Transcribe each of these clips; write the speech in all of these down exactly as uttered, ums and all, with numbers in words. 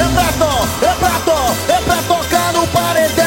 pra to, é pra to, é pra tocar no paredão.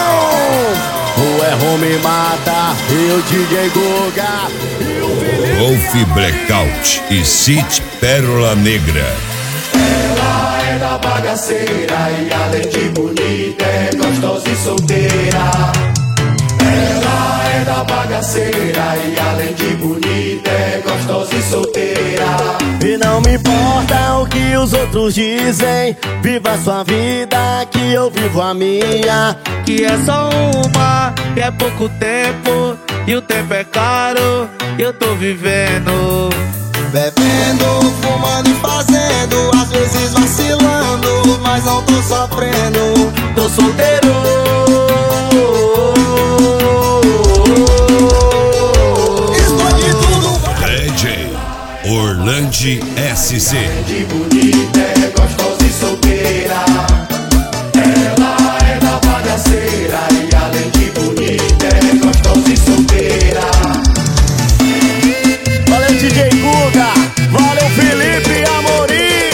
O Erro me mata, e o D J Guga, e o Felipe Wolf Blackout e City Pérola Negra. Ela é da bagaceira e além de bonita é gostosa e solteira. Ela é da bagaceira e além de bonita é gostosa e solteira. E não me importa o que os outros dizem, viva a sua vida que eu vivo a minha. Que é só uma, que é pouco tempo, e o tempo é caro, e eu tô vivendo. Bebendo, fumando e fazendo, às vezes vacilando, mas não tô sofrendo. Tô solteiro. Escolhi tudo. D J Orlandi S C. De bonita é gostosa e solteira. Ela é da bagaceira e além de bonita é gostosa e solteira. Valeu D J Guga, valeu Felipe Amorim.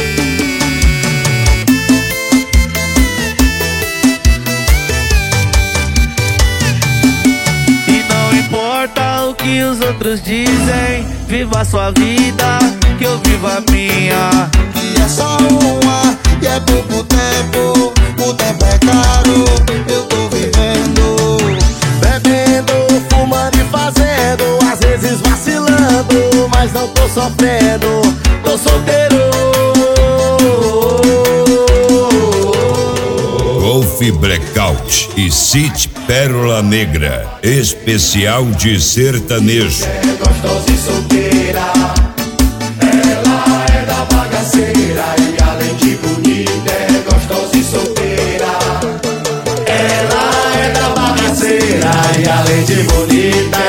E não importa o que os outros dizem, viva a sua vida, que eu vivo a minha. E é só uma, e é pouco tempo, o tempo é caro, eu tô vivendo. Bebendo, fumando e fazendo, às vezes vacilando, mas não tô sofrendo, tô solteiro. Wolf Blackout e City Pérola Negra. Especial de sertanejo. É gostosa e solteira. Ela é da bagaceira e além de bonita é gostosa e solteira. Ela é da bagaceira e além de bonita